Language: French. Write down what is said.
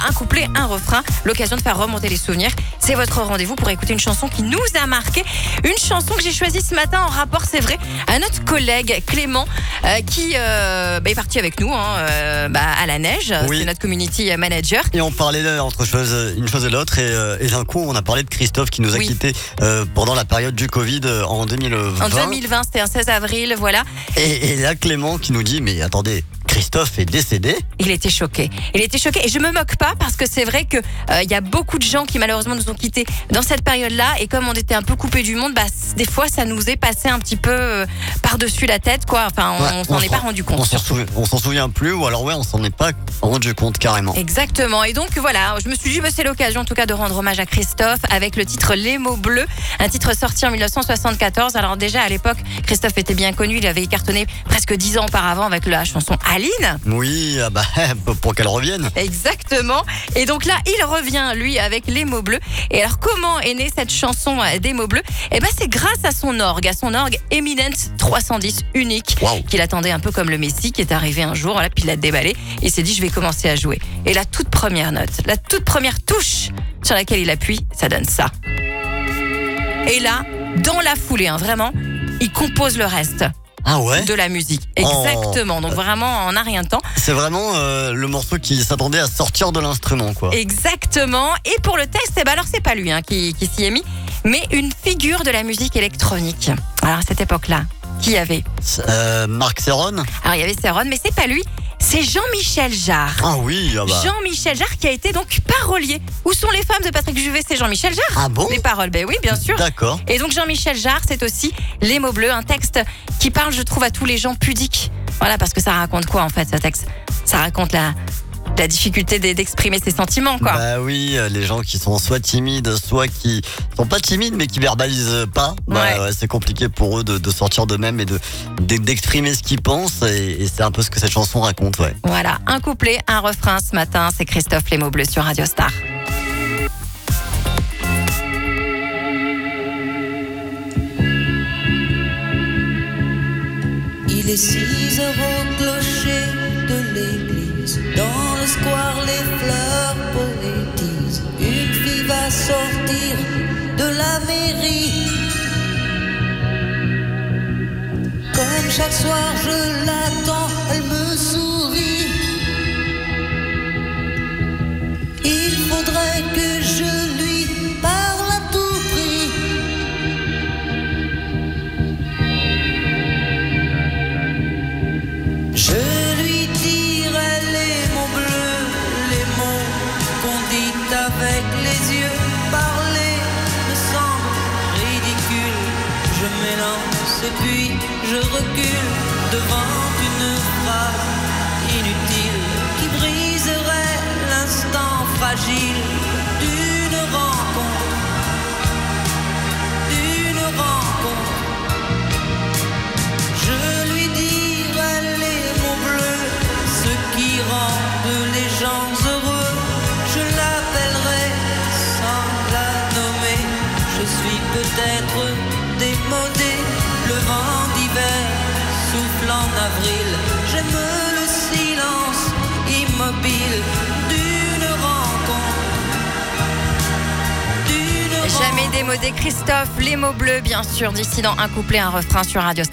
un couplet, un refrain, l'occasion de faire remonter les souvenirs. C'est votre rendez-vous pour écouter une chanson qui nous a marqué. Une chanson que j'ai choisie ce matin en rapport, c'est vrai, à notre collègue Clément qui est parti avec nous à la neige. Oui. C'est notre community manager. Et on parlait entre une chose et l'autre et d'un coup on a parlé de Christophe qui nous a quittés pendant la période du Covid en 2020. En 2020, c'était un 16 avril, voilà. Et là Clément qui nous dit mais attendez, Christophe est décédé. Il était choqué et je me moque pas parce que c'est vrai que y a beaucoup de gens qui malheureusement nous ont quittés dans cette période-là et comme on était un peu coupé du monde, des fois ça nous est passé un petit peu par-dessus la tête quoi. Enfin on s'en est pas rendu compte. On s'en souvient plus ou alors on s'en est pas rendu compte carrément. Exactement. Et donc voilà, je me suis dit c'est l'occasion en tout cas de rendre hommage à Christophe avec le titre Les mots bleus, un titre sorti en 1974. Alors déjà à l'époque, Christophe était bien connu, il avait cartonné presque 10 ans auparavant avec la chanson Aline. Oui, pour qu'elle revienne. Exactement. Et donc là, il revient, lui, avec Les mots bleus. Et alors, comment est née cette chanson des mots bleus ? C'est grâce à son orgue Eminence 310 unique, qu'il attendait un peu comme le Messie, qui est arrivé un jour, puis il l'a déballé. Et il s'est dit, je vais commencer à jouer. Et la toute première note, la toute première touche sur laquelle il appuie, ça donne ça. Et là, dans la foulée, vraiment, il compose le reste. Ah ouais ? De la musique, exactement. Donc vraiment en un rien de temps. C'est vraiment le morceau qui s'attendait à sortir de l'instrument, quoi. Exactement. Et pour le texte, alors c'est pas lui qui s'y est mis, mais une figure de la musique électronique. Alors à cette époque-là, qui y avait Marc Serron. Alors il y avait Serron, mais c'est pas lui. C'est Jean-Michel Jarre. Ah oui, Jean-Michel Jarre qui a été donc parolier. Où sont les femmes de Patrick Juvet ? C'est Jean-Michel Jarre. Ah bon ? Les paroles, oui, bien sûr. D'accord. Et donc Jean-Michel Jarre, c'est aussi Les mots bleus, un texte qui parle, je trouve, à tous les gens pudiques. Voilà, parce que ça raconte quoi en fait, ce texte ? Ça raconte la difficulté d'exprimer ses sentiments, quoi. Bah oui, les gens qui sont soit timides, soit qui sont pas timides mais qui verbalisent pas. C'est compliqué pour eux de sortir d'eux-mêmes et d'exprimer ce qu'ils pensent et c'est un peu ce que cette chanson raconte, ouais. Voilà, un couplet, un refrain ce matin, c'est Christophe Les mots bleus sur Radio Star. Il est 6 heures au clocher de l'église. Dans le square, les fleurs poétisent. Une fille va sortir de la mairie. Comme chaque soir, je l'attends, elle me sourit. Il faudrait que je lui parle à tout prix. Je lui dirai les mots bleus, les mots qu'on dit avec les yeux. Parler me semble ridicule. Je m'élance et puis je recule devant une phrase inutile qui briserait l'instant fragile d'une rencontre. Je lui dirai les mots bleus, ce qui rendent les gens heureux. Je l'appellerai sans la nommer. Je suis peut-être démodé, le vent d'hiver souffle en avril. J'aime le silence immobile d'une rencontre. Jamais démodé, Christophe, Les mots bleus, bien sûr, d'ici dans un couplet, un refrain sur Radio Star.